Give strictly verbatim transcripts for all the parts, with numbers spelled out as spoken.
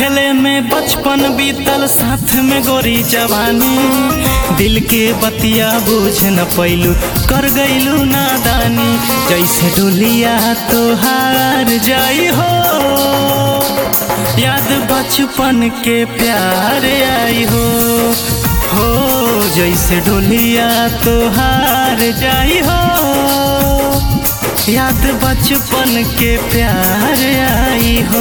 खेले में बचपन बीतल साथ में गोरी जवानी, दिल के बतिया बुझ न पैलू कर गईलू नादानी। जैसे डोलिया तोहार जाई हो, याद बचपन के प्यार आई हो हो। जैसे डोलिया तोहार जाई हो, याद बचपन के प्यार आई हो।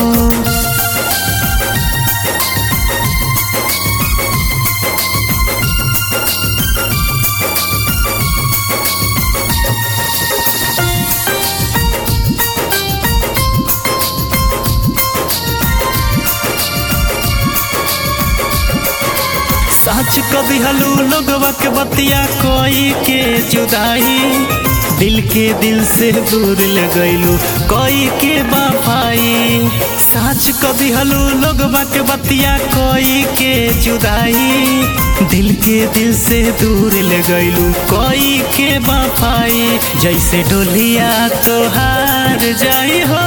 सच कभी हलू लोगवा के बतिया कोई के जुदाई, दिल के दिल से दूर ले गईलू कोई के वफाई। सच कभी हलू लोगवा के बतिया कोई के जुदाई, दिल के दिल से दूर ले गईलू कोई के वफाई। जैसे डोलिया तोहार जाई हो,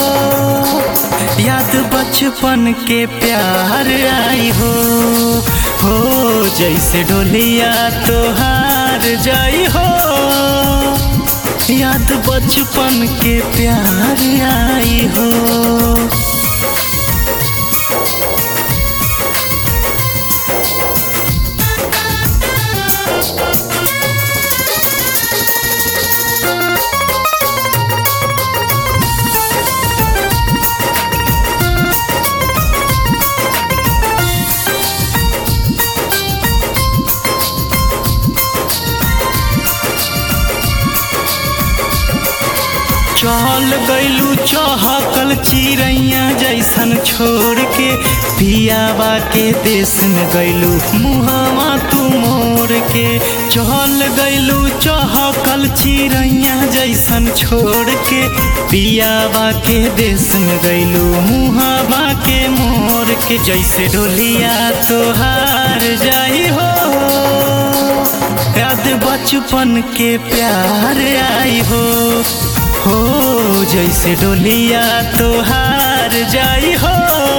याद बचपन के प्यार आई हो हो। जैसे डोलिया तोहार जाई हो, याद बचपन के प्यार आई हो। चल गईलू चहकल चिड़ैया जैसन छोड़ के, पियावा के देश में गईलू मुहवा तू मोड़ के। चल गईलू चहकल चिड़ैया जैसन छोड़ के, पियावा के देश में गईलू मुहवा के मोड़ के। जैसे डोलिया तोहार जाई हो, याद बचपन के प्यार आई हो हो। जैसे डोलिया तोहार जाई हो,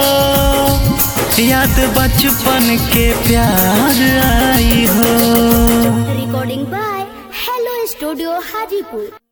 याद बचपन के प्यार आई हो। Recording by hello studio Hajipur.